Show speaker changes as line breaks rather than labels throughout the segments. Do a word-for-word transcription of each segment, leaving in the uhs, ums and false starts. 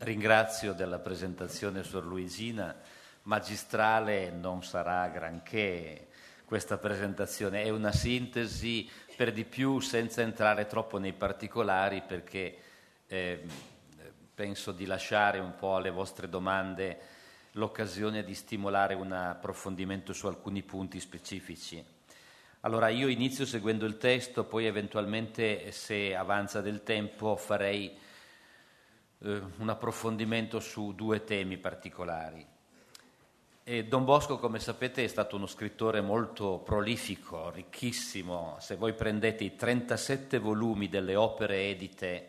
ringrazio della presentazione Suor Luigina. Magistrale non sarà granché questa presentazione, è una sintesi per di più senza entrare troppo nei particolari, perché eh, penso di lasciare un po' alle vostre domande l'occasione di stimolare un approfondimento su alcuni punti specifici. Allora io inizio seguendo il testo, poi eventualmente, se avanza del tempo, farei eh, un approfondimento su due temi particolari. E Don Bosco, come sapete, è stato uno scrittore molto prolifico, ricchissimo. Se voi prendete i trentasette volumi delle opere edite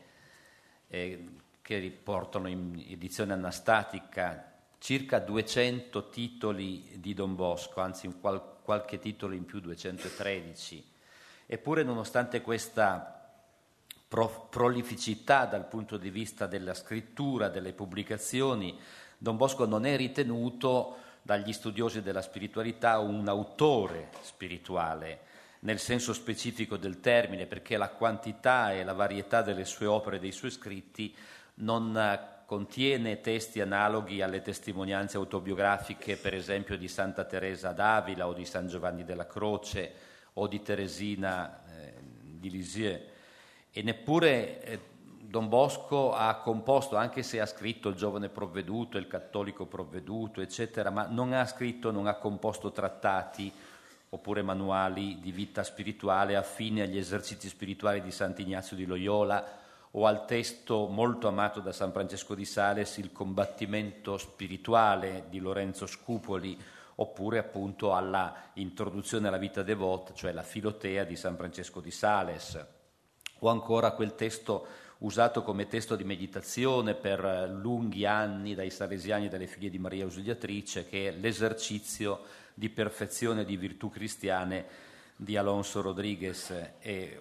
eh, che riportano in edizione anastatica, circa duecento titoli di Don Bosco, anzi qual- qualche titolo in più, duecentotredici. Eppure, nonostante questa pro- prolificità dal punto di vista della scrittura, delle pubblicazioni, Don Bosco non è ritenuto dagli studiosi della spiritualità un autore spirituale, nel senso specifico del termine, perché la quantità e la varietà delle sue opere e dei suoi scritti non contiene testi analoghi alle testimonianze autobiografiche, per esempio, di Santa Teresa d'Avila o di San Giovanni della Croce o di Teresina eh, di Lisieux. E neppure eh, Don Bosco ha composto, anche se ha scritto Il giovane provveduto, Il cattolico provveduto, eccetera, ma non ha scritto, non ha composto trattati oppure manuali di vita spirituale affini agli esercizi spirituali di Sant'Ignazio di Loyola o al testo molto amato da San Francesco di Sales, Il combattimento spirituale di Lorenzo Scupoli, oppure appunto alla introduzione alla vita devota, cioè la Filotea di San Francesco di Sales, o ancora quel testo usato come testo di meditazione per lunghi anni dai salesiani e dalle figlie di Maria Ausiliatrice, che è L'esercizio di perfezione di virtù cristiane di Alonso Rodriguez, e,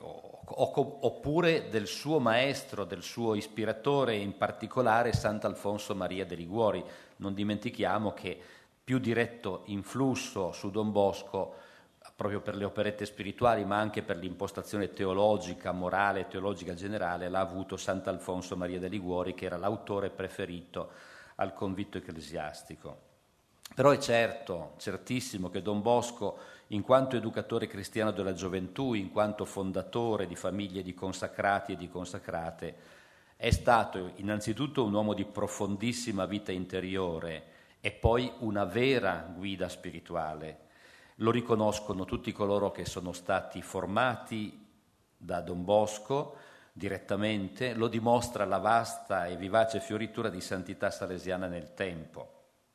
oppure del suo maestro, del suo ispiratore, in particolare Sant'Alfonso Maria de Liguori. Non dimentichiamo che più diretto influsso su Don Bosco, proprio per le operette spirituali, ma anche per l'impostazione teologica, morale e teologica generale, l'ha avuto Sant'Alfonso Maria de Liguori, che era l'autore preferito al convitto ecclesiastico. Però è certo, certissimo, che Don Bosco, in quanto educatore cristiano della gioventù, in quanto fondatore di famiglie di consacrati e di consacrate, è stato innanzitutto un uomo di profondissima vita interiore e poi una vera guida spirituale. Lo riconoscono tutti coloro che sono stati formati da Don Bosco direttamente, lo dimostra la vasta e vivace fioritura di santità salesiana nel tempo.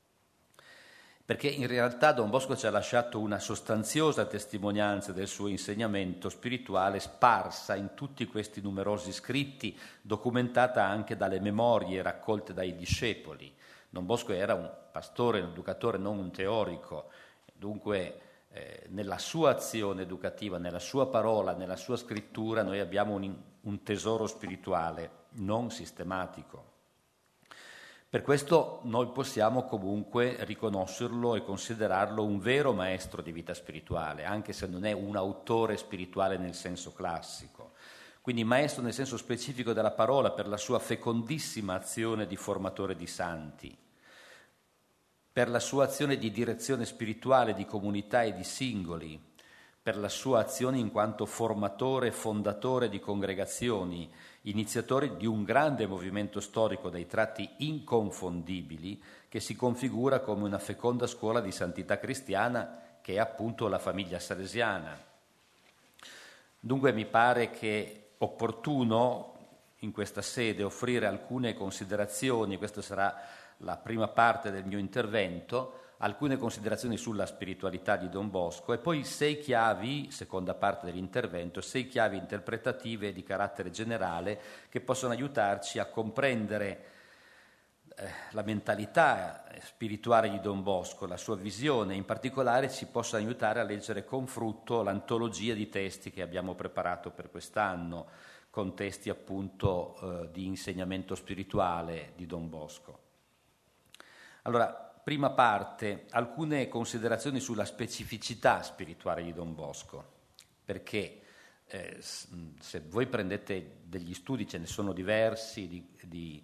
Perché in realtà Don Bosco ci ha lasciato una sostanziosa testimonianza del suo insegnamento spirituale, sparsa in tutti questi numerosi scritti, documentata anche dalle memorie raccolte dai discepoli. Don Bosco era un pastore, un educatore, non un teorico, dunque eh, nella sua azione educativa, nella sua parola, nella sua scrittura, noi abbiamo un, un tesoro spirituale non sistematico. Per questo noi possiamo comunque riconoscerlo e considerarlo un vero maestro di vita spirituale, anche se non è un autore spirituale nel senso classico. Quindi maestro nel senso specifico della parola, per la sua fecondissima azione di formatore di santi, per la sua azione di direzione spirituale di comunità e di singoli, per la sua azione in quanto formatore e fondatore di congregazioni, iniziatore di un grande movimento storico dai tratti inconfondibili che si configura come una feconda scuola di santità cristiana, che è appunto la famiglia salesiana. Dunque mi pare che opportuno in questa sede offrire alcune considerazioni, questa sarà la prima parte del mio intervento, alcune considerazioni sulla spiritualità di Don Bosco e poi sei chiavi, seconda parte dell'intervento, sei chiavi interpretative di carattere generale che possono aiutarci a comprendere eh, la mentalità spirituale di Don Bosco, la sua visione, in particolare ci possono aiutare a leggere con frutto l'antologia di testi che abbiamo preparato per quest'anno, con testi appunto eh, di insegnamento spirituale di Don Bosco. Allora, prima parte, alcune considerazioni sulla specificità spirituale di Don Bosco, perché eh, se voi prendete degli studi, ce ne sono diversi, di, di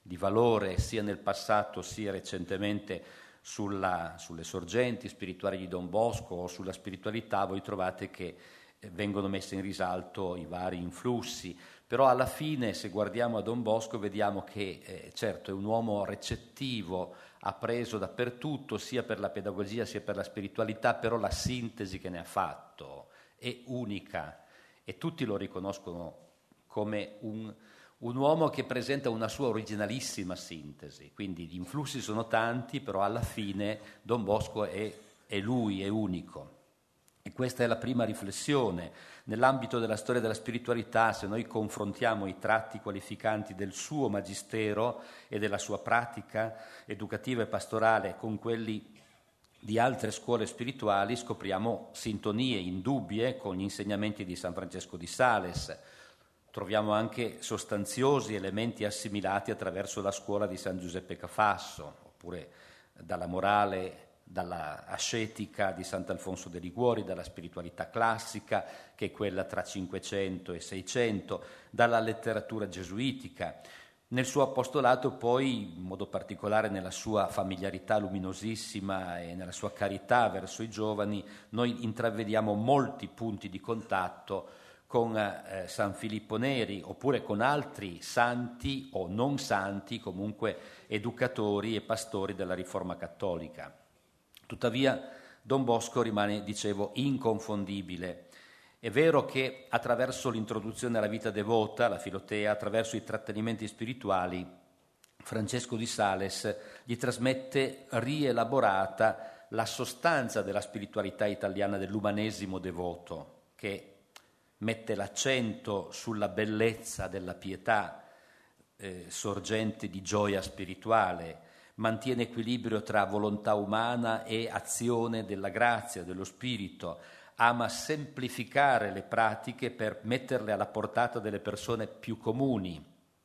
di valore sia nel passato sia recentemente sulla, sulle sorgenti spirituali di Don Bosco o sulla spiritualità, voi trovate che eh, vengono messe in risalto i vari influssi, però alla fine se guardiamo a Don Bosco vediamo che eh, certo è un uomo recettivo, ha preso dappertutto sia per la pedagogia sia per la spiritualità, però la sintesi che ne ha fatto è unica e tutti lo riconoscono come un, un uomo che presenta una sua originalissima sintesi, quindi gli influssi sono tanti, però alla fine Don Bosco è, è lui, è unico. E questa è la prima riflessione. Nell'ambito della storia della spiritualità, se noi confrontiamo i tratti qualificanti del suo magistero e della sua pratica educativa e pastorale con quelli di altre scuole spirituali, scopriamo sintonie indubbie con gli insegnamenti di San Francesco di Sales. Troviamo anche sostanziosi elementi assimilati attraverso la scuola di San Giuseppe Cafasso, oppure dalla morale, dalla ascetica di Sant'Alfonso de Liguori, dalla spiritualità classica, che è quella tra Cinquecento e Seicento, dalla letteratura gesuitica. Nel suo apostolato poi, in modo particolare nella sua familiarità luminosissima e nella sua carità verso i giovani, noi intravediamo molti punti di contatto con eh, San Filippo Neri, oppure con altri santi o non santi, comunque educatori e pastori della Riforma Cattolica. Tuttavia Don Bosco rimane, dicevo, inconfondibile. È vero che attraverso l'introduzione alla vita devota, la Filotea, attraverso i trattenimenti spirituali, Francesco di Sales gli trasmette rielaborata la sostanza della spiritualità italiana, dell'umanesimo devoto, che mette l'accento sulla bellezza della pietà, eh, sorgente di gioia spirituale, mantiene equilibrio tra volontà umana e azione della grazia, dello spirito, ama semplificare le pratiche per metterle alla portata delle persone più comuni.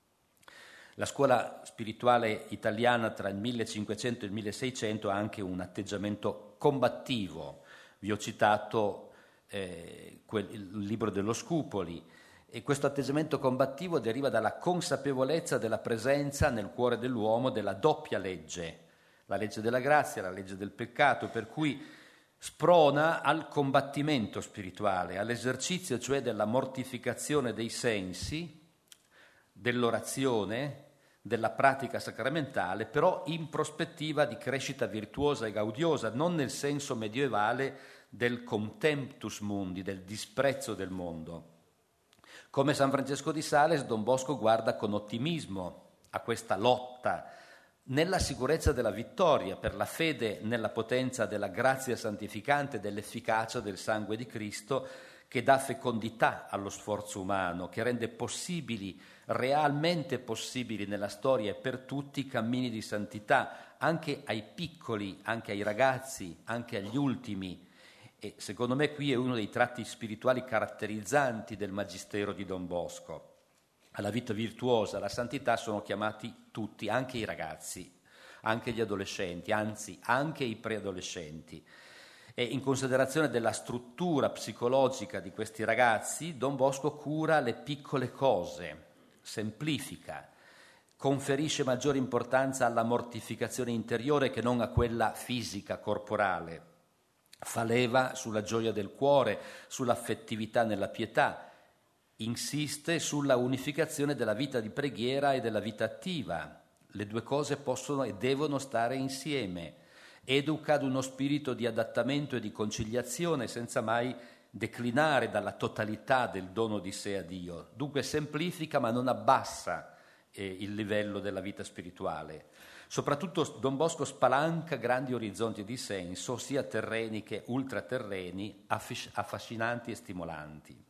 La scuola spirituale italiana tra il millecinquecento e il milleseicento ha anche un atteggiamento combattivo. Vi ho citato eh, quel, il libro dello Scupoli, e questo atteggiamento combattivo deriva dalla consapevolezza della presenza nel cuore dell'uomo della doppia legge, la legge della grazia, la legge del peccato, per cui sprona al combattimento spirituale, all'esercizio cioè della mortificazione dei sensi, dell'orazione, della pratica sacramentale, però in prospettiva di crescita virtuosa e gaudiosa, non nel senso medievale del contemptus mundi, del disprezzo del mondo. Come San Francesco di Sales, Don Bosco guarda con ottimismo a questa lotta nella sicurezza della vittoria, per la fede nella potenza della grazia santificante, dell'efficacia del sangue di Cristo, che dà fecondità allo sforzo umano, che rende possibili, realmente possibili nella storia e per tutti i cammini di santità, anche ai piccoli, anche ai ragazzi, anche agli ultimi. E secondo me qui è uno dei tratti spirituali caratterizzanti del magistero di Don Bosco. Alla vita virtuosa, alla santità sono chiamati tutti, anche i ragazzi, anche gli adolescenti, anzi anche i preadolescenti. E in considerazione della struttura psicologica di questi ragazzi, Don Bosco cura le piccole cose, semplifica, conferisce maggiore importanza alla mortificazione interiore che non a quella fisica, corporale. Fa leva sulla gioia del cuore, sull'affettività nella pietà, insiste sulla unificazione della vita di preghiera e della vita attiva. Le due cose possono e devono stare insieme. Educa ad uno spirito di adattamento e di conciliazione senza mai declinare dalla totalità del dono di sé a Dio. Dunque semplifica ma non abbassa eh, il livello della vita spirituale. Soprattutto Don Bosco spalanca grandi orizzonti di senso, sia terreni che ultraterreni, affascinanti e stimolanti.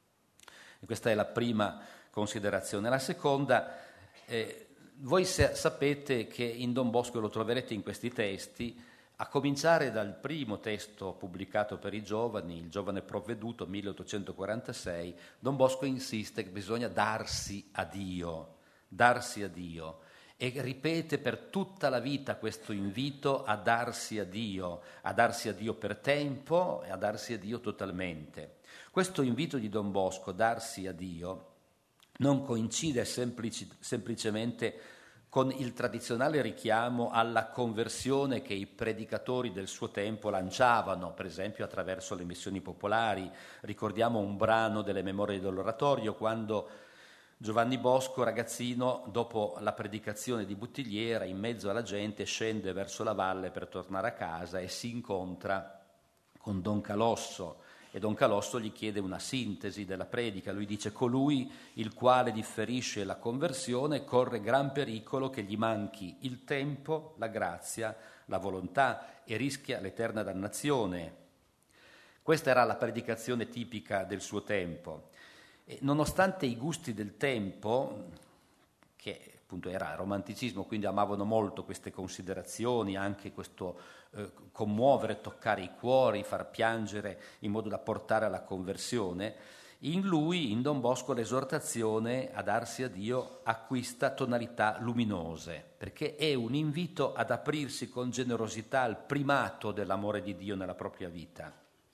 E questa è la prima considerazione. La seconda, eh, voi se, sapete che in Don Bosco, lo troverete in questi testi, a cominciare dal primo testo pubblicato per i giovani, Il giovane provveduto, milleottocentoquarantasei, Don Bosco insiste che bisogna darsi a Dio, darsi a Dio. E ripete per tutta la vita questo invito a darsi a Dio, a darsi a Dio per tempo e a darsi a Dio totalmente. Questo invito di Don Bosco, darsi a Dio, non coincide semplici, semplicemente con il tradizionale richiamo alla conversione che i predicatori del suo tempo lanciavano, per esempio attraverso le missioni popolari. Ricordiamo un brano delle Memorie dell'Oratorio, quando Giovanni Bosco, ragazzino, dopo la predicazione di Buttigliera, in mezzo alla gente, scende verso la valle per tornare a casa e si incontra con Don Calosso, e Don Calosso gli chiede una sintesi della predica. Lui dice: colui il quale differisce la conversione corre gran pericolo che gli manchi il tempo, la grazia, la volontà, e rischia l'eterna dannazione. Questa era la predicazione tipica del suo tempo. E nonostante i gusti del tempo, che appunto era romanticismo, quindi amavano molto queste considerazioni, anche questo eh, commuovere, toccare i cuori, far piangere in modo da portare alla conversione, in lui, in Don Bosco, l'esortazione a darsi a Dio acquista tonalità luminose, perché è un invito ad aprirsi con generosità al primato dell'amore di Dio nella propria vita,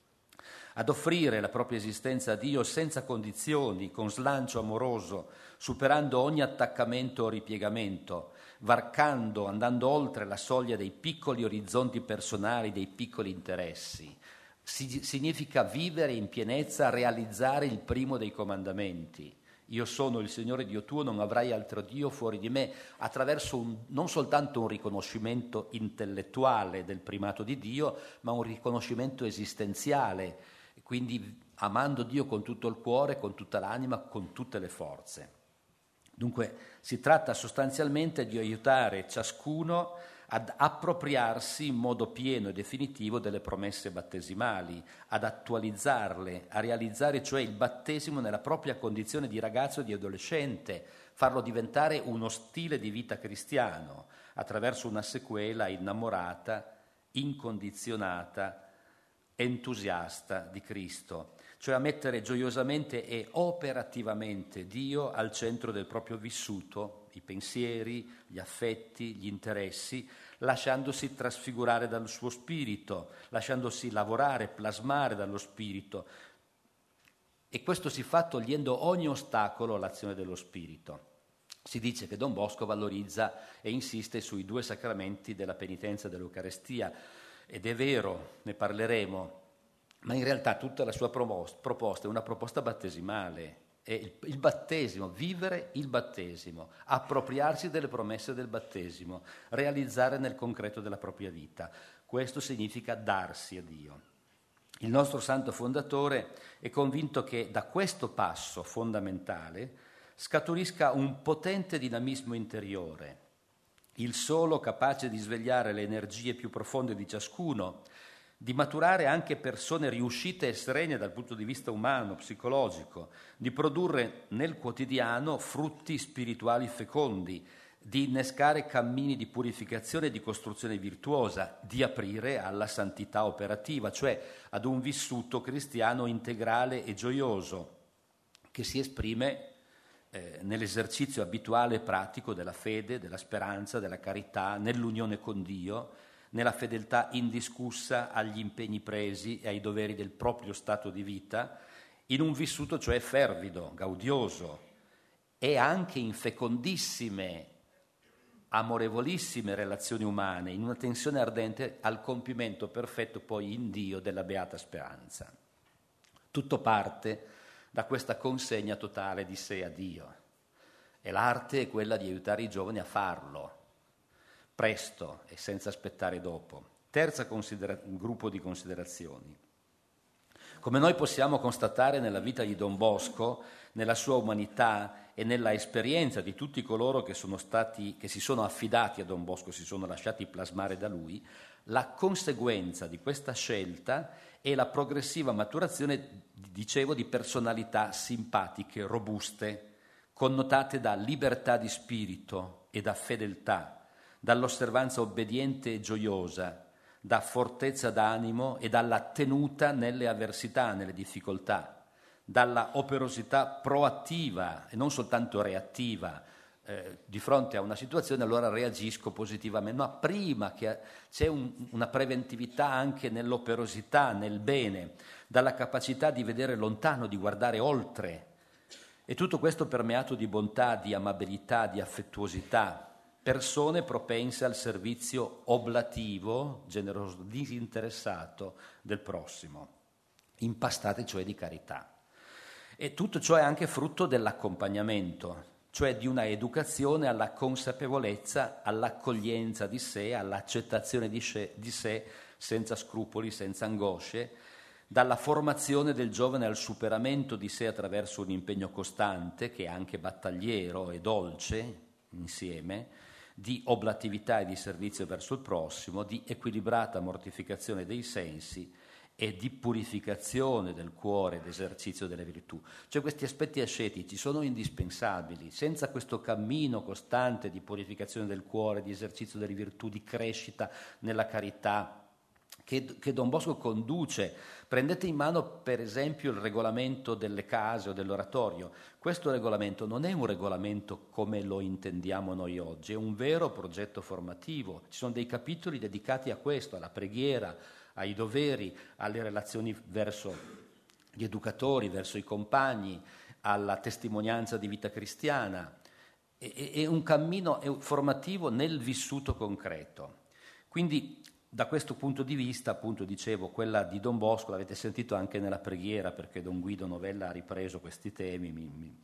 ad offrire la propria esistenza a Dio senza condizioni, con slancio amoroso, superando ogni attaccamento o ripiegamento, varcando, andando oltre la soglia dei piccoli orizzonti personali, dei piccoli interessi. Si, significa vivere in pienezza, realizzare il primo dei comandamenti. Io sono il Signore Dio tuo, non avrai altro Dio fuori di me, attraverso un, non soltanto un riconoscimento intellettuale del primato di Dio, ma un riconoscimento esistenziale, quindi amando Dio con tutto il cuore, con tutta l'anima, con tutte le forze. Dunque si tratta sostanzialmente di aiutare ciascuno ad appropriarsi in modo pieno e definitivo delle promesse battesimali, ad attualizzarle, a realizzare cioè il battesimo nella propria condizione di ragazzo e di adolescente, farlo diventare uno stile di vita cristiano, attraverso una sequela innamorata, incondizionata, entusiasta di Cristo, cioè a mettere gioiosamente e operativamente Dio al centro del proprio vissuto, i pensieri, gli affetti, gli interessi, lasciandosi trasfigurare dal suo spirito, lasciandosi lavorare, plasmare dallo spirito. E questo si fa togliendo ogni ostacolo all'azione dello spirito. Si dice che Don Bosco valorizza e insiste sui due sacramenti della penitenza e dell'Eucarestia, ed è vero, ne parleremo, ma in realtà tutta la sua proposta è una proposta battesimale, è il, il battesimo, vivere il battesimo, appropriarsi delle promesse del battesimo, realizzare nel concreto della propria vita. Questo significa darsi a Dio. Il nostro santo fondatore è convinto che da questo passo fondamentale scaturisca un potente dinamismo interiore, il solo capace di svegliare le energie più profonde di ciascuno, di maturare anche persone riuscite e serene dal punto di vista umano, psicologico, di produrre nel quotidiano frutti spirituali fecondi, di innescare cammini di purificazione e di costruzione virtuosa, di aprire alla santità operativa, cioè ad un vissuto cristiano integrale e gioioso, che si esprime Eh, nell'esercizio abituale e pratico della fede, della speranza, della carità, nell'unione con Dio, nella fedeltà indiscussa agli impegni presi e ai doveri del proprio stato di vita, in un vissuto cioè fervido, gaudioso, e anche in fecondissime, amorevolissime relazioni umane, in una tensione ardente al compimento perfetto poi in Dio della beata speranza. Tutto parte da questa consegna totale di sé a Dio. E l'arte è quella di aiutare i giovani a farlo, presto e senza aspettare dopo. Terza considera- gruppo di considerazioni. Come noi possiamo constatare nella vita di Don Bosco, nella sua umanità e nella esperienza di tutti coloro che sono stati, che si sono affidati a Don Bosco, si sono lasciati plasmare da lui, la conseguenza di questa scelta è la progressiva maturazione, dicevo, di personalità simpatiche, robuste, connotate da libertà di spirito e da fedeltà, dall'osservanza obbediente e gioiosa, da fortezza d'animo e dalla tenuta nelle avversità, nelle difficoltà, dalla operosità proattiva e non soltanto reattiva. Eh, di fronte a una situazione allora reagisco positivamente, ma prima che c'è un, una preventività anche nell'operosità, nel bene, dalla capacità di vedere lontano, di guardare oltre, e tutto questo permeato di bontà, di amabilità, di affettuosità, persone propense al servizio oblativo, generoso, disinteressato del prossimo, impastate cioè di carità. E tutto ciò è anche frutto dell'accompagnamento, cioè di una educazione alla consapevolezza, all'accoglienza di sé, all'accettazione di sé, di sé senza scrupoli, senza angosce, dalla formazione del giovane al superamento di sé attraverso un impegno costante, che è anche battagliero e dolce insieme, di oblatività e di servizio verso il prossimo, di equilibrata mortificazione dei sensi e di purificazione del cuore ed esercizio delle virtù. Cioè questi aspetti ascetici sono indispensabili. Senza questo cammino costante di purificazione del cuore, di esercizio delle virtù, di crescita nella carità, che, che Don Bosco conduce. Prendete in mano per esempio il regolamento delle case o dell'oratorio. Questo regolamento non è un regolamento come lo intendiamo noi oggi, è un vero progetto formativo. Ci sono dei capitoli dedicati a questo, alla preghiera, ai doveri, alle relazioni verso gli educatori, verso i compagni, alla testimonianza di vita cristiana. È, è un cammino formativo nel vissuto concreto. Quindi da questo punto di vista, appunto, dicevo, quella di Don Bosco, l'avete sentito anche nella preghiera, perché Don Guido Novella ha ripreso questi temi, mi, mi,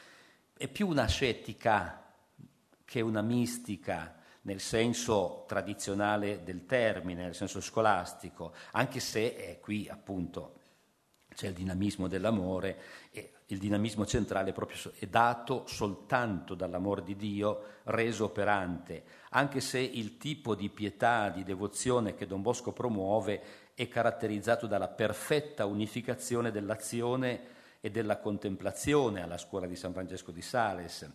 è più una ascetica che una mistica, nel senso tradizionale del termine, nel senso scolastico, anche se è qui appunto c'è il dinamismo dell'amore, e il dinamismo centrale proprio è dato soltanto dall'amor di Dio reso operante, anche se il tipo di pietà, di devozione che Don Bosco promuove è caratterizzato dalla perfetta unificazione dell'azione e della contemplazione alla scuola di San Francesco di Sales.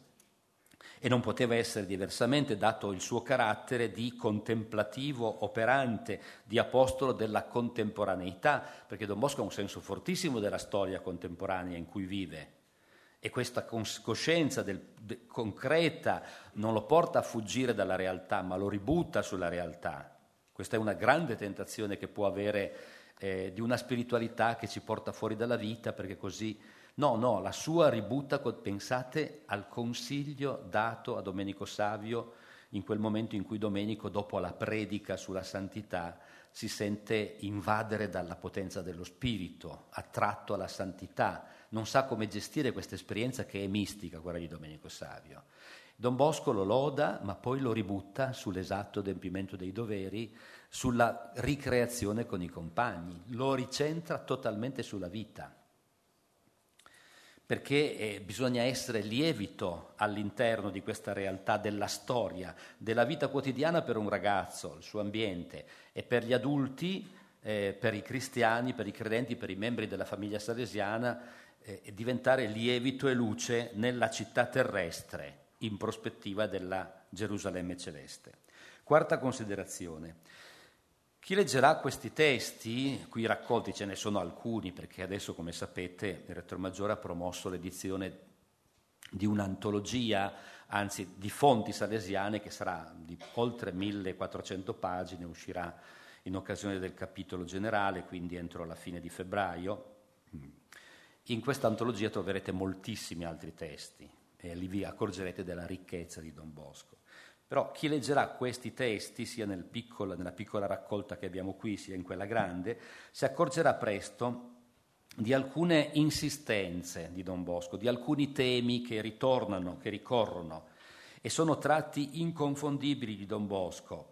E non poteva essere diversamente, dato il suo carattere di contemplativo operante, di apostolo della contemporaneità, perché Don Bosco ha un senso fortissimo della storia contemporanea in cui vive, e questa coscienza del, de, concreta non lo porta a fuggire dalla realtà, ma lo ributta sulla realtà. Questa è una grande tentazione che può avere eh, di una spiritualità che ci porta fuori dalla vita, perché così... No, no, la sua ributta, pensate al consiglio dato a Domenico Savio in quel momento in cui Domenico, dopo la predica sulla santità, si sente invadere dalla potenza dello spirito, attratto alla santità, non sa come gestire questa esperienza che è mistica, quella di Domenico Savio. Don Bosco lo loda, ma poi lo ributta sull'esatto adempimento dei doveri, sulla ricreazione con i compagni, lo ricentra totalmente sulla vita. Perché eh, bisogna essere lievito all'interno di questa realtà della storia, della vita quotidiana per un ragazzo, il suo ambiente, e per gli adulti, eh, per i cristiani, per i credenti, per i membri della famiglia salesiana, eh, diventare lievito e luce nella città terrestre, in prospettiva della Gerusalemme celeste. Quarta considerazione. Chi leggerà questi testi, qui raccolti, ce ne sono alcuni, perché adesso, come sapete, il Rettore Maggiore ha promosso l'edizione di un'antologia, anzi di fonti salesiane, che sarà di oltre millequattrocento pagine, uscirà in occasione del capitolo generale, quindi entro la fine di febbraio. In questa antologia troverete moltissimi altri testi e lì vi accorgerete della ricchezza di Don Bosco. Però chi leggerà questi testi, sia nel piccolo, nella piccola raccolta che abbiamo qui, sia in quella grande, si accorgerà presto di alcune insistenze di Don Bosco, di alcuni temi che ritornano, che ricorrono, e sono tratti inconfondibili di Don Bosco,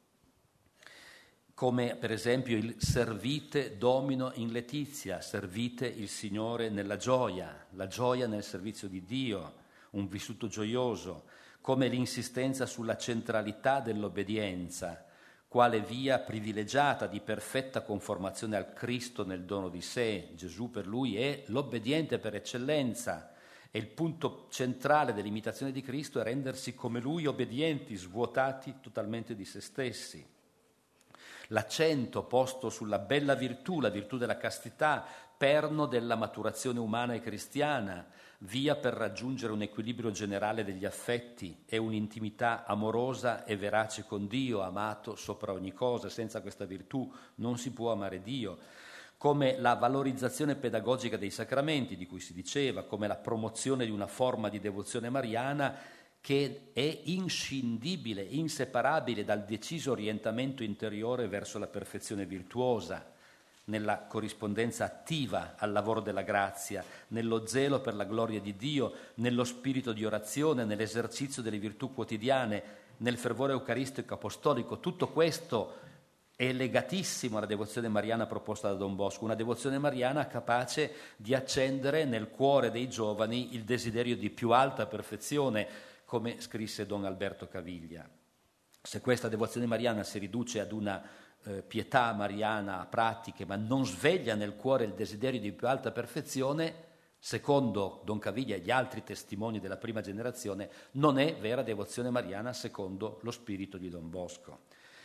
come per esempio il servite Domino in letizia, servite il Signore nella gioia, la gioia nel servizio di Dio, un vissuto gioioso, come l'insistenza sulla centralità dell'obbedienza, quale via privilegiata di perfetta conformazione al Cristo nel dono di sé. Gesù per lui è l'obbediente per eccellenza, e il punto centrale dell'imitazione di Cristo è rendersi come lui obbedienti, svuotati totalmente di se stessi. L'accento posto sulla bella virtù, la virtù della castità, perno della maturazione umana e cristiana, via per raggiungere un equilibrio generale degli affetti e un'intimità amorosa e verace con Dio, amato sopra ogni cosa. Senza questa virtù non si può amare Dio. Come la valorizzazione pedagogica dei sacramenti, di cui si diceva, come la promozione di una forma di devozione mariana che è inscindibile, inseparabile dal deciso orientamento interiore verso la perfezione virtuosa, nella corrispondenza attiva al lavoro della grazia, nello zelo per la gloria di Dio, nello spirito di orazione, nell'esercizio delle virtù quotidiane, nel fervore eucaristico apostolico. Tutto questo è legatissimo alla devozione mariana proposta da Don Bosco, una devozione mariana capace di accendere nel cuore dei giovani il desiderio di più alta perfezione, come scrisse Don Alberto Caviglia. Se questa devozione mariana si riduce ad una eh, pietà mariana a pratiche, ma non sveglia nel cuore il desiderio di più alta perfezione, secondo Don Caviglia e gli altri testimoni della prima generazione, non è vera devozione mariana secondo lo spirito di Don Bosco.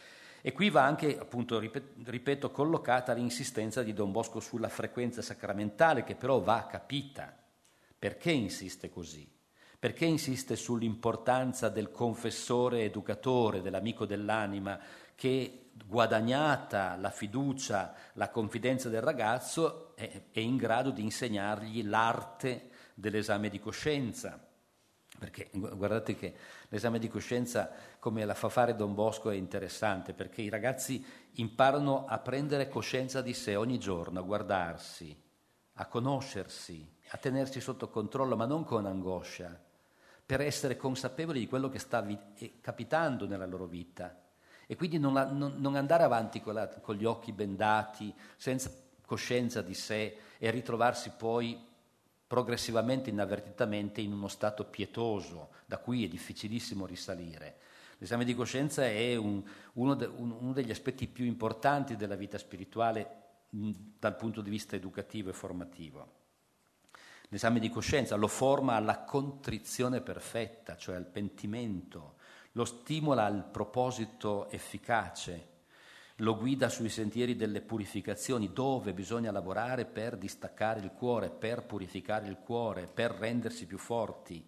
E qui va anche, appunto, ripeto, collocata l'insistenza di Don Bosco sulla frequenza sacramentale, che però va capita. Perché insiste così? Perché insiste sull'importanza del confessore educatore, dell'amico dell'anima, che guadagnata la fiducia, la confidenza del ragazzo, è, è in grado di insegnargli l'arte dell'esame di coscienza. Perché guardate che l'esame di coscienza, come la fa fare Don Bosco, è interessante, perché i ragazzi imparano a prendere coscienza di sé ogni giorno, a guardarsi, a conoscersi, a tenersi sotto controllo, ma non con angoscia, per essere consapevoli di quello che sta vi- capitando nella loro vita. E quindi non, la, non, non andare avanti con, la, con gli occhi bendati, senza coscienza di sé, e ritrovarsi poi progressivamente, inavvertitamente, in uno stato pietoso, da cui è difficilissimo risalire. L'esame di coscienza è un, uno, de, un, uno degli aspetti più importanti della vita spirituale mh, dal punto di vista educativo e formativo. L'esame di coscienza lo forma alla contrizione perfetta, cioè al pentimento, lo stimola al proposito efficace, lo guida sui sentieri delle purificazioni, dove bisogna lavorare per distaccare il cuore, per purificare il cuore, per rendersi più forti.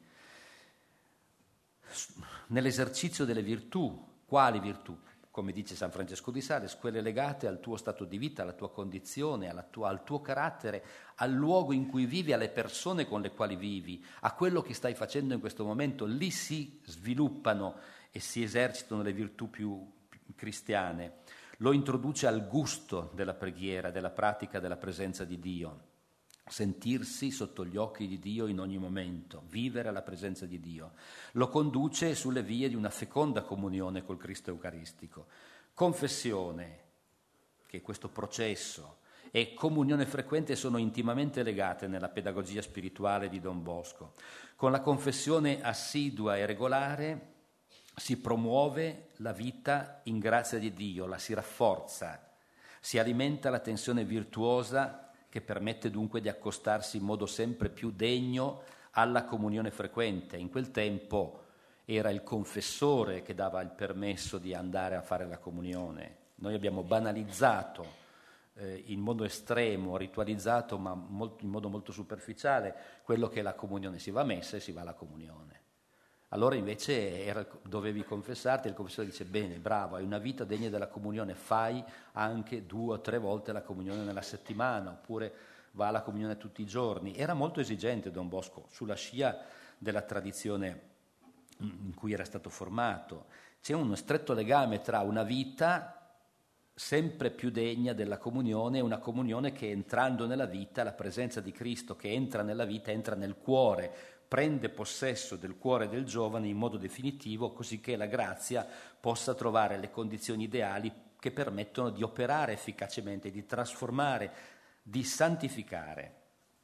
Nell'esercizio delle virtù, quali virtù? Come dice San Francesco di Sales, quelle legate al tuo stato di vita, alla tua condizione, alla tua, al tuo carattere, al luogo in cui vivi, alle persone con le quali vivi, a quello che stai facendo in questo momento. Lì si sviluppano e si esercitano le virtù più, più cristiane. Lo introduce al gusto della preghiera, della pratica della presenza di Dio, sentirsi sotto gli occhi di Dio in ogni momento, vivere la presenza di Dio. Lo conduce sulle vie di una feconda comunione col Cristo Eucaristico. Confessione, che è questo processo, e comunione frequente sono intimamente legate nella pedagogia spirituale di Don Bosco. Con la confessione assidua e regolare si promuove la vita in grazia di Dio, la si rafforza, si alimenta la tensione virtuosa che permette dunque di accostarsi in modo sempre più degno alla comunione frequente. In quel tempo era il confessore che dava il permesso di andare a fare la comunione. Noi abbiamo banalizzato eh, in modo estremo, ritualizzato, ma molto, in modo molto superficiale, quello che è la comunione. Si va a messa e si va alla comunione. Allora invece era, dovevi confessarti, e il confessore dice: bene, bravo, hai una vita degna della comunione, fai anche due o tre volte la comunione nella settimana, oppure va alla comunione tutti i giorni. Era molto esigente Don Bosco, sulla scia della tradizione in cui era stato formato. C'è uno stretto legame tra una vita sempre più degna della comunione e una comunione che, entrando nella vita, la presenza di Cristo che entra nella vita, entra nel cuore, prende possesso del cuore del giovane in modo definitivo, così che la grazia possa trovare le condizioni ideali che permettono di operare efficacemente, di trasformare, di santificare.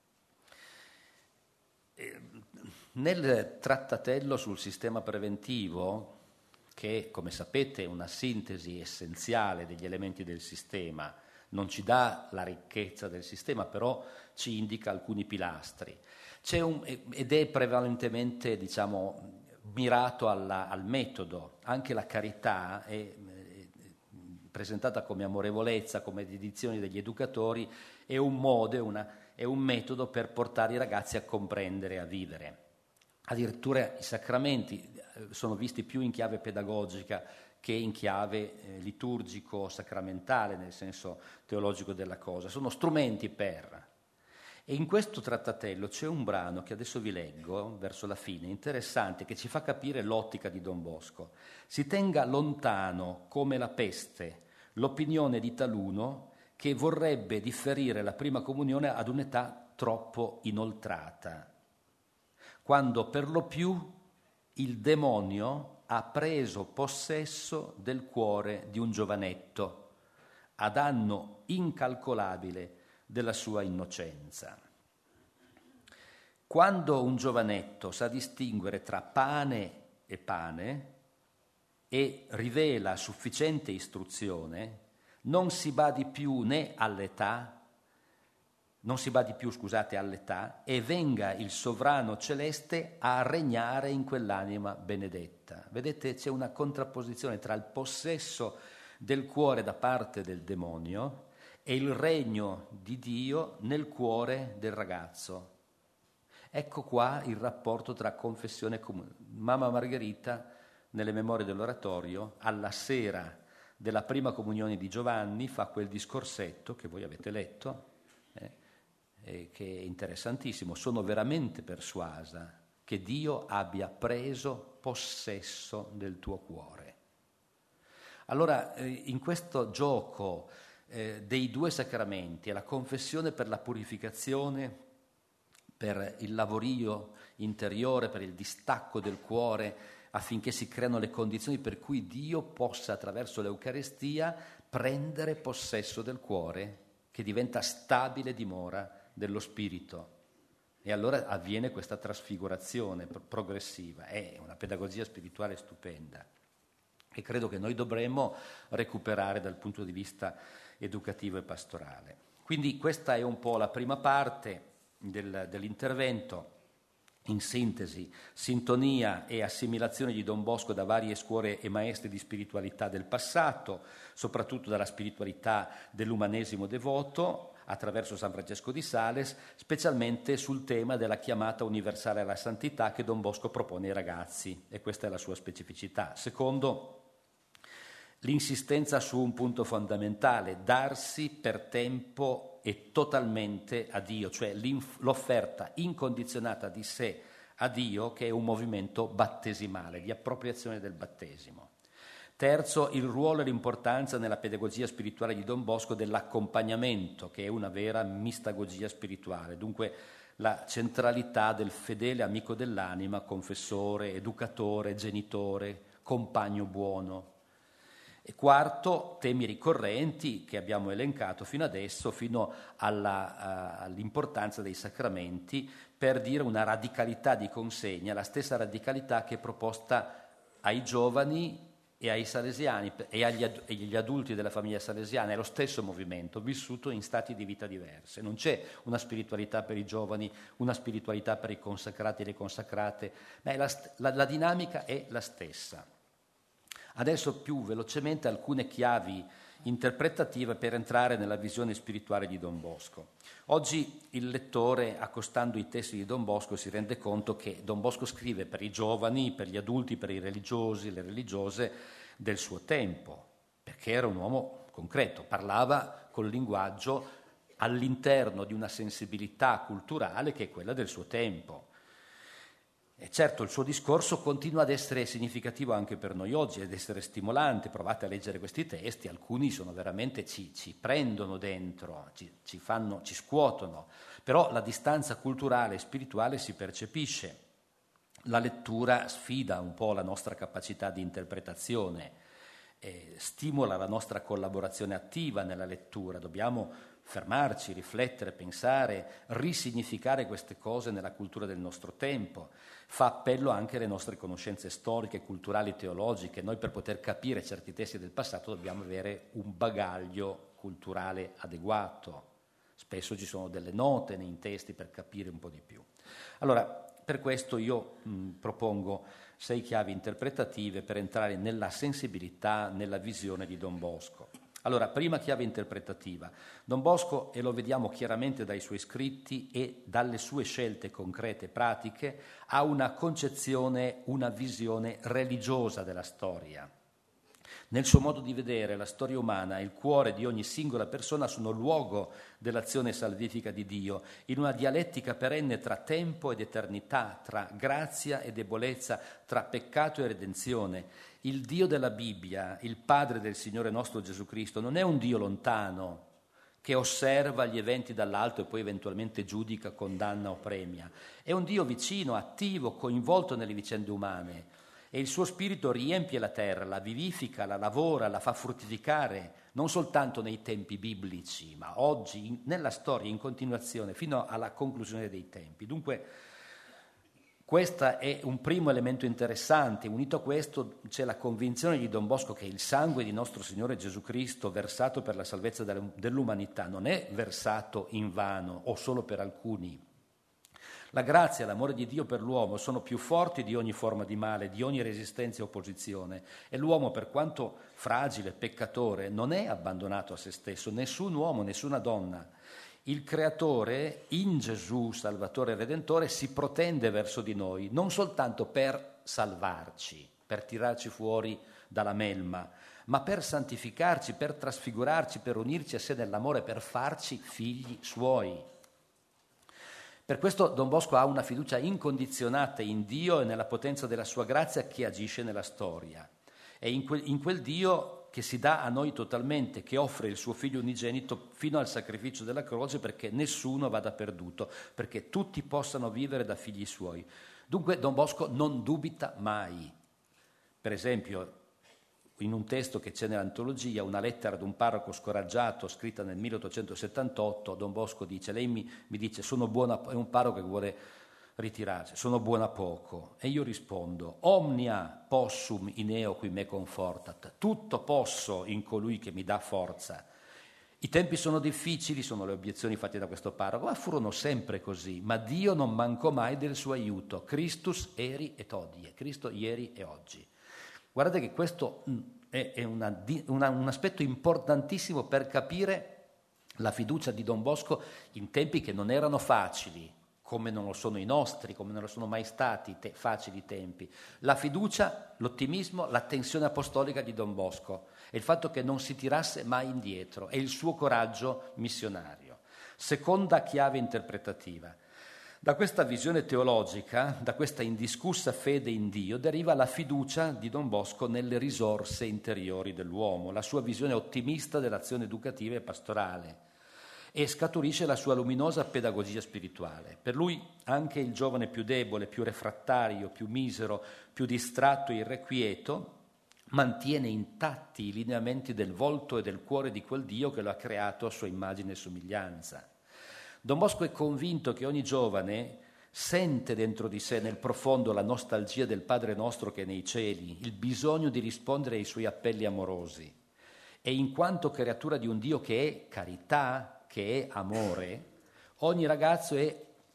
Nel trattatello sul sistema preventivo, che come sapete è una sintesi essenziale degli elementi del sistema, non ci dà la ricchezza del sistema, però ci indica alcuni pilastri. C'è un, ed è prevalentemente, diciamo, mirato alla, al metodo. Anche la carità è, è presentata come amorevolezza, come dedizione degli educatori, è un modo, è, una, è un metodo per portare i ragazzi a comprendere e a vivere. Addirittura i sacramenti sono visti più in chiave pedagogica che in chiave eh, liturgico-sacramentale, nel senso teologico della cosa. Sono strumenti per... E in questo trattatello c'è un brano che adesso vi leggo, verso la fine, interessante, che ci fa capire l'ottica di Don Bosco. Si tenga lontano come la peste l'opinione di taluno che vorrebbe differire la prima comunione ad un'età troppo inoltrata, quando per lo più il demonio ha preso possesso del cuore di un giovanetto, a danno incalcolabile della sua innocenza. Quando un giovanetto sa distinguere tra pane e pane e rivela sufficiente istruzione, non si badi più né all'età, non si badi più, scusate, all'età, e venga il sovrano celeste a regnare in quell'anima benedetta. Vedete, c'è una contrapposizione tra il possesso del cuore da parte del demonio e il regno di Dio nel cuore del ragazzo. Ecco qua il rapporto tra confessione e comunione. Mamma Margherita, nelle memorie dell'oratorio, alla sera della prima comunione di Giovanni, fa quel discorsetto che voi avete letto, eh, eh, che è interessantissimo. Sono veramente persuasa che Dio abbia preso possesso del tuo cuore. Allora, eh, in questo gioco eh, dei due sacramenti, la confessione per la purificazione, per il lavorio interiore, per il distacco del cuore, affinché si creino le condizioni per cui Dio possa, attraverso l'Eucaristia, prendere possesso del cuore, che diventa stabile dimora dello Spirito. E allora avviene questa trasfigurazione progressiva. È una pedagogia spirituale stupenda, che credo che noi dovremmo recuperare dal punto di vista educativo e pastorale. Quindi questa è un po' la prima parte del, dell'intervento. In sintesi, sintonia e assimilazione di Don Bosco da varie scuole e maestri di spiritualità del passato, soprattutto dalla spiritualità dell'umanesimo devoto, attraverso San Francesco di Sales, specialmente sul tema della chiamata universale alla santità che Don Bosco propone ai ragazzi, e questa è la sua specificità. Secondo, l'insistenza su un punto fondamentale: darsi per tempo e totalmente a Dio, cioè l'offerta incondizionata di sé a Dio, che è un movimento battesimale, di appropriazione del battesimo. Terzo, il ruolo e l'importanza nella pedagogia spirituale di Don Bosco dell'accompagnamento, che è una vera mistagogia spirituale, dunque la centralità del fedele amico dell'anima, confessore, educatore, genitore, compagno buono. E quarto, temi ricorrenti che abbiamo elencato fino adesso, fino alla, uh, all'importanza dei sacramenti, per dire una radicalità di consegna, la stessa radicalità che è proposta ai giovani e ai salesiani e agli, ad, agli adulti della famiglia salesiana. È lo stesso movimento, vissuto in stati di vita diversi. Non c'è una spiritualità per i giovani, una spiritualità per i consacrati e le consacrate, ma è la, la, la dinamica è la stessa. Adesso più velocemente alcune chiavi interpretative per entrare nella visione spirituale di Don Bosco. Oggi il lettore, accostando i testi di Don Bosco, si rende conto che Don Bosco scrive per i giovani, per gli adulti, per i religiosi, le religiose del suo tempo, perché era un uomo concreto, parlava col linguaggio all'interno di una sensibilità culturale che è quella del suo tempo. E certo, il suo discorso continua ad essere significativo anche per noi oggi, ad essere stimolante. Provate a leggere questi testi, alcuni sono veramente, ci, ci prendono dentro, ci, ci, fanno, ci scuotono, però la distanza culturale e spirituale si percepisce. La lettura sfida un po' la nostra capacità di interpretazione, eh, stimola la nostra collaborazione attiva nella lettura. Dobbiamo fermarci, riflettere, pensare, risignificare queste cose nella cultura del nostro tempo. Fa appello anche alle nostre conoscenze storiche, culturali, teologiche. Noi per poter capire certi testi del passato dobbiamo avere un bagaglio culturale adeguato. Spesso ci sono delle note nei testi per capire un po' di più. Allora, per questo io mh, propongo sei chiavi interpretative per entrare nella sensibilità, nella visione di Don Bosco. Allora, prima chiave interpretativa. Don Bosco, e lo vediamo chiaramente dai suoi scritti e dalle sue scelte concrete e pratiche, ha una concezione, una visione religiosa della storia. Nel suo modo di vedere, la storia umana e il cuore di ogni singola persona sono luogo dell'azione salvifica di Dio, in una dialettica perenne tra tempo ed eternità, tra grazia e debolezza, tra peccato e redenzione. Il Dio della Bibbia, il Padre del Signore nostro Gesù Cristo, non è un Dio lontano che osserva gli eventi dall'alto e poi eventualmente giudica, condanna o premia. È un Dio vicino, attivo, coinvolto nelle vicende umane. E il suo spirito riempie la terra, la vivifica, la lavora, la fa fruttificare, non soltanto nei tempi biblici, ma oggi, in, nella storia, in continuazione, fino alla conclusione dei tempi. Dunque, questo è un primo elemento interessante. Unito a questo c'è la convinzione di Don Bosco che il sangue di nostro Signore Gesù Cristo, versato per la salvezza dell'umanità, non è versato invano o solo per alcuni. La grazia e l'amore di Dio per l'uomo sono più forti di ogni forma di male, di ogni resistenza e opposizione, e l'uomo, per quanto fragile, peccatore, non è abbandonato a se stesso, nessun uomo, nessuna donna. Il Creatore, in Gesù, Salvatore e Redentore, si protende verso di noi, non soltanto per salvarci, per tirarci fuori dalla melma, ma per santificarci, per trasfigurarci, per unirci a sé nell'amore, per farci figli suoi. Per questo Don Bosco ha una fiducia incondizionata in Dio e nella potenza della sua grazia che agisce nella storia. È in quel, in quel Dio che si dà a noi totalmente, che offre il suo figlio unigenito fino al sacrificio della croce perché nessuno vada perduto, perché tutti possano vivere da figli suoi. Dunque Don Bosco non dubita mai. Per esempio, in un testo che c'è nell'antologia, una lettera ad un parroco scoraggiato scritta nel milleottocentosettantotto, Don Bosco dice, lei mi, mi dice, sono buona, è un parroco che vuole ritirarsi, sono buona poco. E io rispondo, omnia possum in eo qui me confortat, tutto posso in colui che mi dà forza. I tempi sono difficili, sono le obiezioni fatte da questo parroco, ma furono sempre così, ma Dio non mancò mai del suo aiuto, Christus eri et hodie, Cristo ieri e oggi. Guardate che questo è, è una, una, un aspetto importantissimo per capire la fiducia di Don Bosco in tempi che non erano facili, come non lo sono i nostri, come non lo sono mai stati te, facili tempi. La fiducia, l'ottimismo, l'attenzione apostolica di Don Bosco e il fatto che non si tirasse mai indietro e il suo coraggio missionario. Seconda chiave interpretativa. Da questa visione teologica, da questa indiscussa fede in Dio, deriva la fiducia di Don Bosco nelle risorse interiori dell'uomo, la sua visione ottimista dell'azione educativa e pastorale, e scaturisce la sua luminosa pedagogia spirituale. Per lui anche il giovane più debole, più refrattario, più misero, più distratto e irrequieto, mantiene intatti i lineamenti del volto e del cuore di quel Dio che lo ha creato a sua immagine e somiglianza. Don Bosco è convinto che ogni giovane sente dentro di sé nel profondo la nostalgia del Padre nostro che è nei cieli, il bisogno di rispondere ai suoi appelli amorosi. E in quanto creatura di un Dio che è carità, che è amore, ogni ragazzo è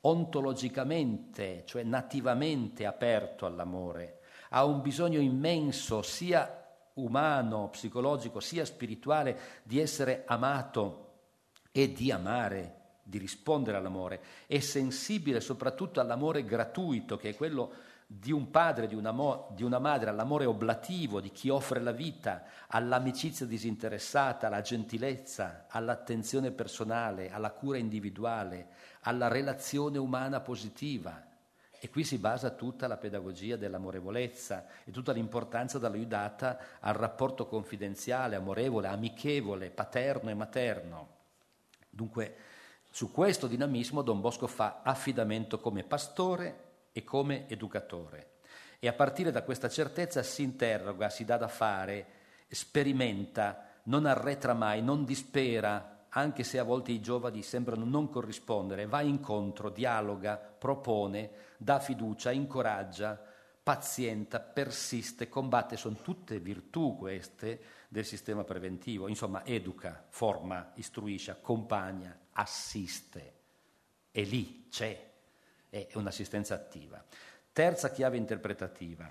ontologicamente, cioè nativamente aperto all'amore, ha un bisogno immenso sia umano, psicologico, sia spirituale di essere amato e di amare, di rispondere all'amore, è sensibile soprattutto all'amore gratuito, che è quello di un padre, di una, mo- di una madre, all'amore oblativo di chi offre la vita, all'amicizia disinteressata, alla gentilezza, all'attenzione personale, alla cura individuale, alla relazione umana positiva. E qui si basa tutta la pedagogia dell'amorevolezza e tutta l'importanza da lui data al rapporto confidenziale, amorevole, amichevole, paterno e materno. Dunque, su questo dinamismo Don Bosco fa affidamento come pastore e come educatore. E a partire da questa certezza si interroga, si dà da fare, sperimenta, non arretra mai, non dispera, anche se a volte i giovani sembrano non corrispondere, va incontro, dialoga, propone, dà fiducia, incoraggia, pazienta, persiste, combatte. Sono tutte virtù queste del sistema preventivo. Insomma, educa, forma, istruisce, accompagna, assiste. È lì, c'è, è un'assistenza attiva. Terza chiave interpretativa.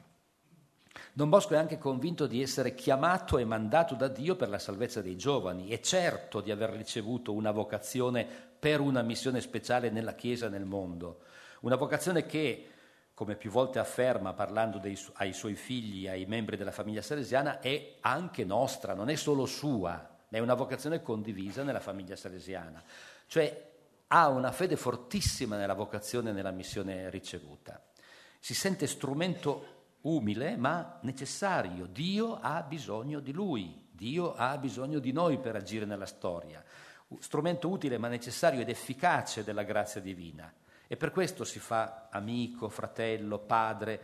Don Bosco è anche convinto di essere chiamato e mandato da Dio per la salvezza dei giovani. È certo di aver ricevuto una vocazione per una missione speciale nella Chiesa e nel mondo. Una vocazione che, come più volte afferma parlando dei, ai suoi figli, ai membri della famiglia salesiana, è anche nostra, non è solo sua, è una vocazione condivisa nella famiglia salesiana. Cioè ha una fede fortissima nella vocazione e nella missione ricevuta. Si sente strumento umile ma necessario. Dio ha bisogno di lui, Dio ha bisogno di noi per agire nella storia. Strumento utile ma necessario ed efficace della grazia divina. E per questo si fa amico, fratello, padre,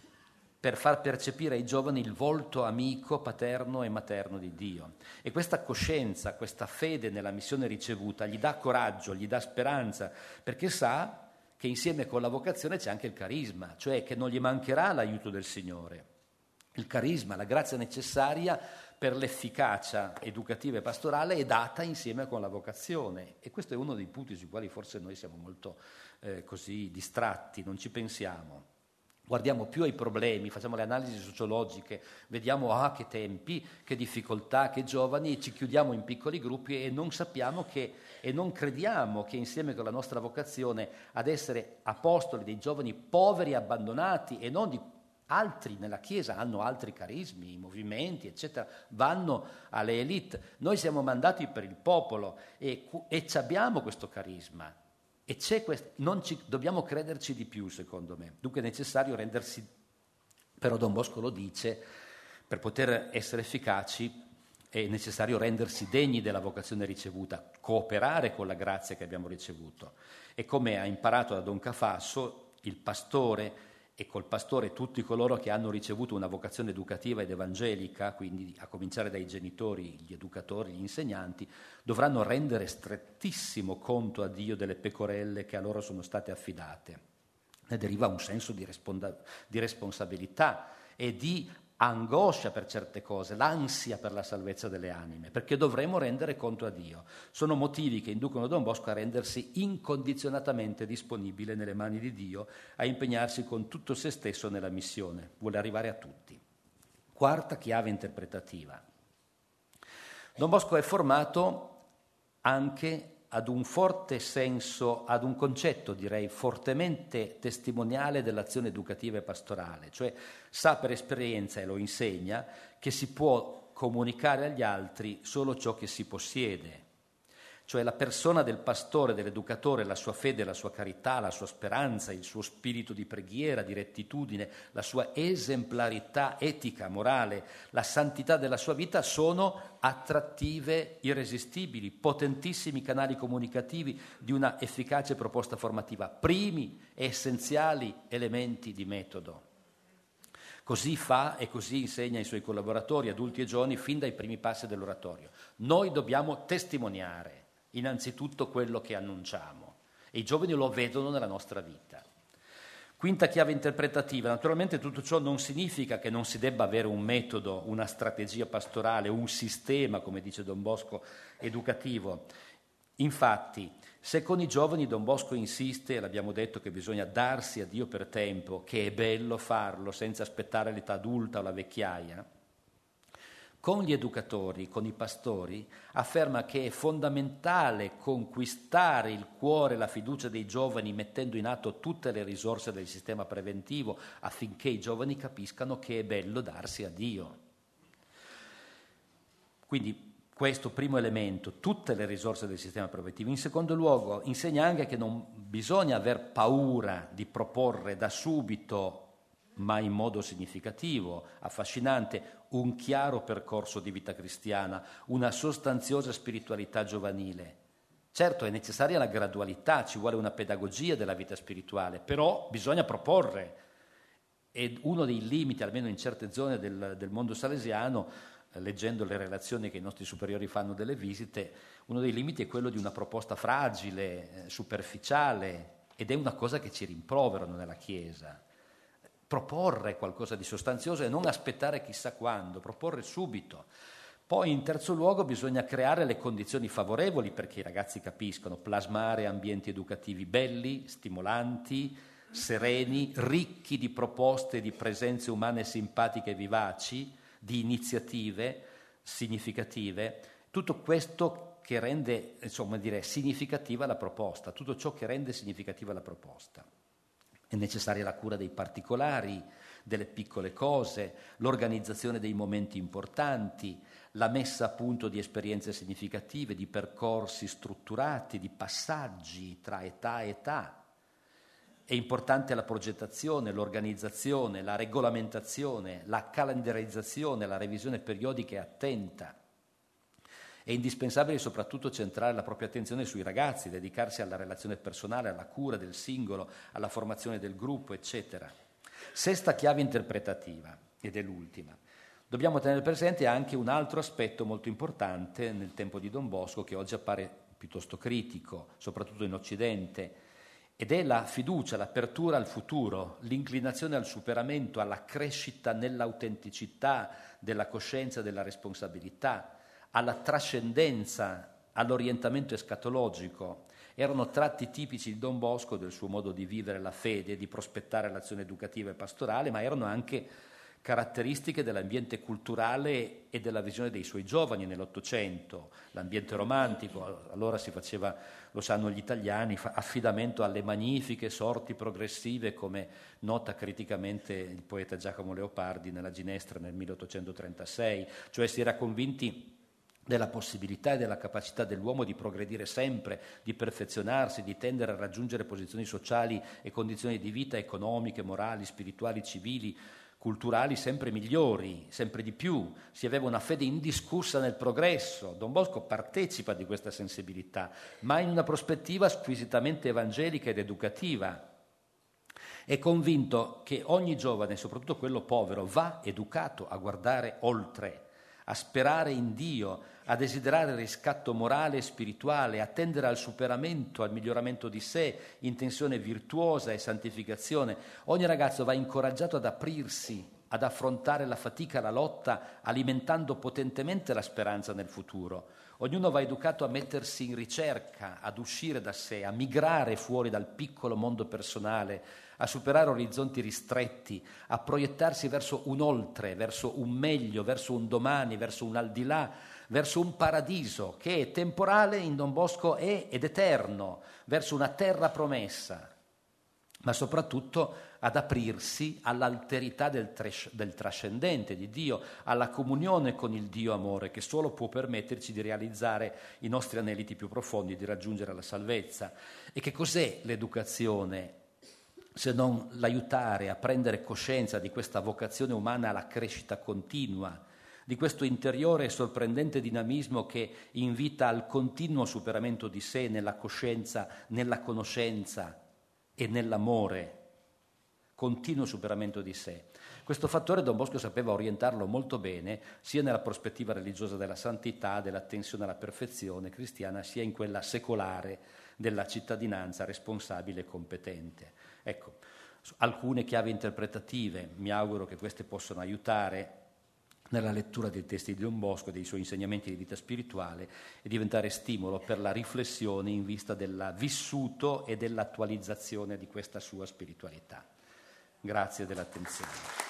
per far percepire ai giovani il volto amico, paterno e materno di Dio. E questa coscienza, questa fede nella missione ricevuta gli dà coraggio, gli dà speranza, perché sa che insieme con la vocazione c'è anche il carisma, cioè che non gli mancherà l'aiuto del Signore. Il carisma, la grazia necessaria per l'efficacia educativa e pastorale è data insieme con la vocazione. E questo è uno dei punti sui quali forse noi siamo molto eh, così distratti, non ci pensiamo. Guardiamo più ai problemi, facciamo le analisi sociologiche, vediamo ah, che tempi, che difficoltà, che giovani, ci chiudiamo in piccoli gruppi e non sappiamo che, e non crediamo che insieme con la nostra vocazione ad essere apostoli dei giovani poveri e abbandonati e non di altri nella Chiesa, hanno altri carismi, movimenti, eccetera, vanno alle elite. Noi siamo mandati per il popolo e, e abbiamo questo carisma. E c'è quest- non ci, dobbiamo crederci di più, secondo me. Dunque è necessario rendersi, però Don Bosco lo dice, per poter essere efficaci è necessario rendersi degni della vocazione ricevuta, cooperare con la grazia che abbiamo ricevuto. E come ha imparato da Don Cafasso, il pastore, e col pastore tutti coloro che hanno ricevuto una vocazione educativa ed evangelica, quindi a cominciare dai genitori, gli educatori, gli insegnanti, dovranno rendere strettissimo conto a Dio delle pecorelle che a loro sono state affidate. Ne deriva un senso di, responda- di responsabilità e di angoscia per certe cose, l'ansia per la salvezza delle anime, perché dovremo rendere conto a Dio. Sono motivi che inducono Don Bosco a rendersi incondizionatamente disponibile nelle mani di Dio, a impegnarsi con tutto se stesso nella missione. Vuole arrivare a tutti. Quarta chiave interpretativa. Don Bosco è formato anche ad un forte senso, ad un concetto, direi, fortemente testimoniale dell'azione educativa e pastorale, cioè sa per esperienza, e lo insegna, che si può comunicare agli altri solo ciò che si possiede. Cioè la persona del pastore, dell'educatore, la sua fede, la sua carità, la sua speranza, il suo spirito di preghiera, di rettitudine, la sua esemplarità etica, morale, la santità della sua vita sono attrattive, irresistibili, potentissimi canali comunicativi di una efficace proposta formativa, primi e essenziali elementi di metodo. Così fa e così insegna ai suoi collaboratori, adulti e giovani, fin dai primi passi dell'oratorio. Noi dobbiamo testimoniare innanzitutto quello che annunciamo e i giovani lo vedono nella nostra vita. Quinta chiave interpretativa. Naturalmente tutto ciò non significa che non si debba avere un metodo, una strategia pastorale, un sistema, come dice Don Bosco, educativo. Infatti, se con i giovani Don Bosco insiste, e l'abbiamo detto, che bisogna darsi a Dio per tempo, che è bello farlo senza aspettare l'età adulta o la vecchiaia, con gli educatori, con i pastori, afferma che è fondamentale conquistare il cuore e la fiducia dei giovani mettendo in atto tutte le risorse del sistema preventivo affinché i giovani capiscano che è bello darsi a Dio. Quindi questo primo elemento, tutte le risorse del sistema preventivo. In secondo luogo, insegna anche che non bisogna aver paura di proporre da subito, ma in modo significativo, affascinante, un chiaro percorso di vita cristiana, una sostanziosa spiritualità giovanile. Certo, è necessaria la gradualità, ci vuole una pedagogia della vita spirituale, però bisogna proporre. E uno dei limiti, almeno in certe zone del, del mondo salesiano, eh, leggendo le relazioni che i nostri superiori fanno delle visite, uno dei limiti è quello di una proposta fragile, eh, superficiale, ed è una cosa che ci rimproverano nella Chiesa. Proporre qualcosa di sostanzioso e non aspettare chissà quando, proporre subito. Poi in terzo luogo bisogna creare le condizioni favorevoli perché i ragazzi capiscono, plasmare ambienti educativi belli, stimolanti, sereni, ricchi di proposte, di presenze umane simpatiche e vivaci, di iniziative significative, tutto questo che rende, insomma dire, significativa la proposta, tutto ciò che rende significativa la proposta. È necessaria la cura dei particolari, delle piccole cose, l'organizzazione dei momenti importanti, la messa a punto di esperienze significative, di percorsi strutturati, di passaggi tra età e età. È importante la progettazione, l'organizzazione, la regolamentazione, la calendarizzazione, la revisione periodica e attenta. È indispensabile soprattutto centrare la propria attenzione sui ragazzi, dedicarsi alla relazione personale, alla cura del singolo, alla formazione del gruppo, eccetera. Sesta chiave interpretativa, ed è l'ultima. Dobbiamo tenere presente anche un altro aspetto molto importante nel tempo di Don Bosco, che oggi appare piuttosto critico, soprattutto in Occidente, ed è la fiducia, l'apertura al futuro, l'inclinazione al superamento, alla crescita nell'autenticità della coscienza e della responsabilità, alla trascendenza, all'orientamento escatologico. Erano tratti tipici di Don Bosco, del suo modo di vivere la fede, di prospettare l'azione educativa e pastorale, ma erano anche caratteristiche dell'ambiente culturale e della visione dei suoi giovani nell'Ottocento, l'ambiente romantico. Allora si faceva, lo sanno gli italiani, affidamento alle magnifiche sorti progressive, come nota criticamente il poeta Giacomo Leopardi nella Ginestra nel milleottocentotrentasei, cioè si era convinti della possibilità e della capacità dell'uomo di progredire sempre, di perfezionarsi, di tendere a raggiungere posizioni sociali e condizioni di vita economiche, morali, spirituali, civili, culturali sempre migliori, sempre di più. Si aveva una fede indiscussa nel progresso. Don Bosco partecipa di questa sensibilità, ma in una prospettiva squisitamente evangelica ed educativa. È convinto che ogni giovane, soprattutto quello povero, va educato a guardare oltre, a sperare in Dio, a desiderare riscatto morale e spirituale, a tendere al superamento, al miglioramento di sé, in tensione virtuosa e santificazione. Ogni ragazzo va incoraggiato ad aprirsi, ad affrontare la fatica, la lotta, alimentando potentemente la speranza nel futuro. Ognuno va educato a mettersi in ricerca, ad uscire da sé, a migrare fuori dal piccolo mondo personale, a superare orizzonti ristretti, a proiettarsi verso un oltre, verso un meglio, verso un domani, verso un al di là, verso un paradiso che è temporale, in Don Bosco è ed eterno, verso una terra promessa, ma soprattutto ad aprirsi all'alterità del, tras- del trascendente di Dio, alla comunione con il Dio amore, che solo può permetterci di realizzare i nostri aneliti più profondi, di raggiungere la salvezza. E che cos'è l'educazione, se non l'aiutare a prendere coscienza di questa vocazione umana alla crescita continua, di questo interiore e sorprendente dinamismo che invita al continuo superamento di sé nella coscienza, nella conoscenza e nell'amore, continuo superamento di sé. Questo fattore Don Bosco sapeva orientarlo molto bene, sia nella prospettiva religiosa della santità, dell'attenzione alla perfezione cristiana, sia in quella secolare della cittadinanza responsabile e competente. Ecco, alcune chiavi interpretative, mi auguro che queste possano aiutare nella lettura dei testi di Don Bosco, dei suoi insegnamenti di vita spirituale, e diventare stimolo per la riflessione in vista del vissuto e dell'attualizzazione di questa sua spiritualità. Grazie dell'attenzione.